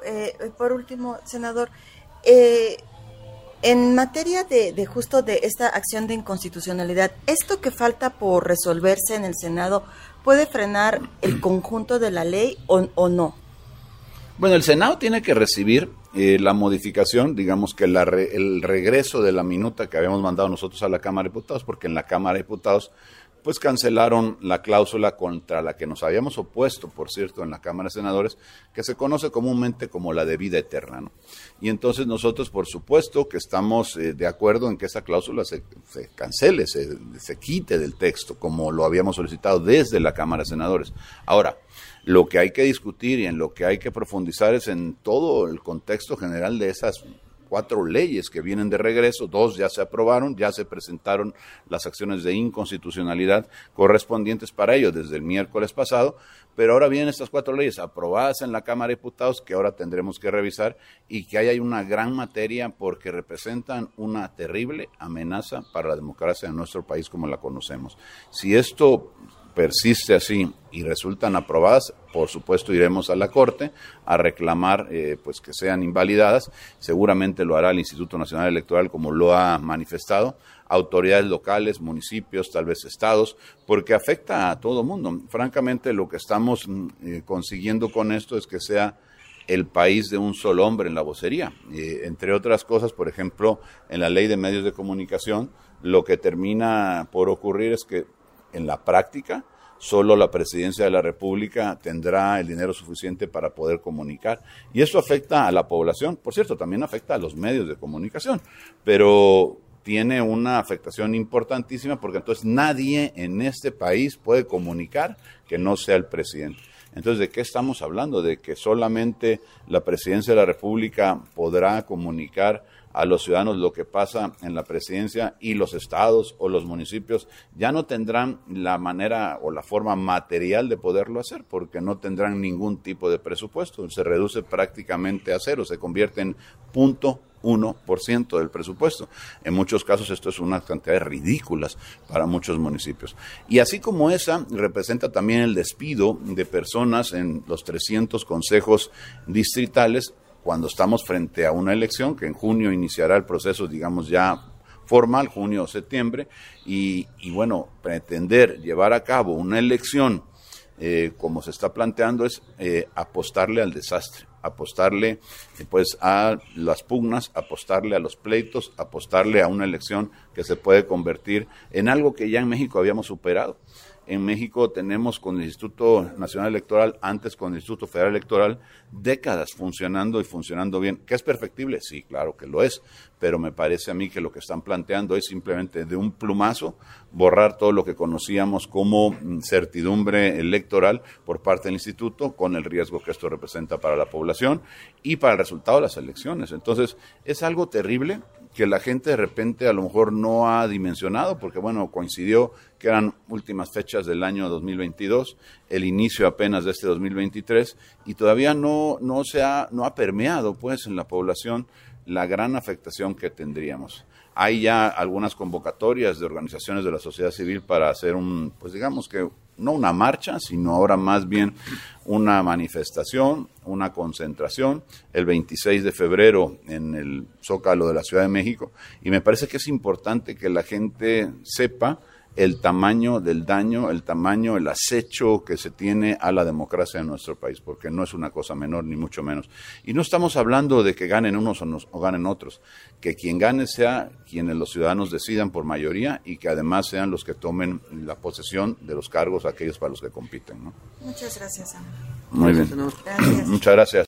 por último, senador, en materia de justo de esta acción de inconstitucionalidad, ¿esto que falta por resolverse en el Senado puede frenar el conjunto de la ley o no? Bueno, el Senado tiene que recibir la modificación, digamos que el regreso de la minuta que habíamos mandado nosotros a la Cámara de Diputados, porque en la Cámara de Diputados pues cancelaron la cláusula contra la que nos habíamos opuesto, por cierto, en la Cámara de Senadores, que se conoce comúnmente como la de vida eterna, ¿no? Y entonces nosotros, por supuesto, que estamos de acuerdo en que esa cláusula se cancele, se quite del texto, como lo habíamos solicitado desde la Cámara de Senadores. Ahora, lo que hay que discutir y en lo que hay que profundizar es en todo el contexto general de esas 4 leyes que vienen de regreso. 2 ya se aprobaron, ya se presentaron las acciones de inconstitucionalidad correspondientes para ello desde el miércoles pasado, pero ahora vienen estas 4 leyes aprobadas en la Cámara de Diputados que ahora tendremos que revisar y que ahí hay una gran materia porque representan una terrible amenaza para la democracia de nuestro país como la conocemos. Si esto persiste así y resultan aprobadas, por supuesto iremos a la Corte a reclamar pues que sean invalidadas. Seguramente lo hará el Instituto Nacional Electoral como lo ha manifestado, autoridades locales, municipios, tal vez estados, porque afecta a todo mundo. Francamente, lo que estamos consiguiendo con esto es que sea el país de un solo hombre en la vocería. Entre otras cosas, por ejemplo, en la Ley de Medios de Comunicación, lo que termina por ocurrir es que en la práctica, solo la Presidencia de la República tendrá el dinero suficiente para poder comunicar. Y eso afecta a la población, por cierto, también afecta a los medios de comunicación, pero tiene una afectación importantísima porque entonces nadie en este país puede comunicar que no sea el presidente. Entonces, ¿de qué estamos hablando? De que solamente la Presidencia de la República podrá comunicar a los ciudadanos lo que pasa en la presidencia y los estados o los municipios ya no tendrán la manera o la forma material de poderlo hacer porque no tendrán ningún tipo de presupuesto. Se reduce prácticamente a cero, se convierte en 0.1% del presupuesto. En muchos casos esto es unas cantidades ridículas para muchos municipios. Y así como esa, representa también el despido de personas en los 300 consejos distritales cuando estamos frente a una elección que en junio iniciará el proceso, digamos, ya formal, junio o septiembre, y bueno, pretender llevar a cabo una elección como se está planteando es apostarle al desastre, apostarle pues a las pugnas, apostarle a los pleitos, apostarle a una elección que se puede convertir en algo que ya en México habíamos superado. En México tenemos con el Instituto Nacional Electoral, antes con el Instituto Federal Electoral, décadas funcionando y funcionando bien. ¿Que es perfectible? Sí, claro que lo es, pero me parece a mí que lo que están planteando es simplemente de un plumazo borrar todo lo que conocíamos como certidumbre electoral por parte del Instituto, con el riesgo que esto representa para la población y para el resultado de las elecciones. Entonces, es algo terrible que la gente de repente a lo mejor no ha dimensionado, porque bueno, coincidió que eran últimas fechas del año 2022, el inicio apenas de este 2023, y todavía no ha permeado pues en la población la gran afectación que tendríamos. Hay ya algunas convocatorias de organizaciones de la sociedad civil para hacer pues digamos que no una marcha, sino ahora más bien una manifestación, una concentración, el 26 de febrero en el Zócalo de la Ciudad de México, y me parece que es importante que la gente sepa el tamaño del daño, el tamaño, el acecho que se tiene a la democracia en nuestro país, porque no es una cosa menor, ni mucho menos. Y no estamos hablando de que ganen unos o ganen otros, que quien gane sea quienes los ciudadanos decidan por mayoría y que además sean los que tomen la posesión de los cargos, aquellos para los que compiten, ¿no? Muchas gracias, Ana. Muy bien. Gracias. Muchas gracias.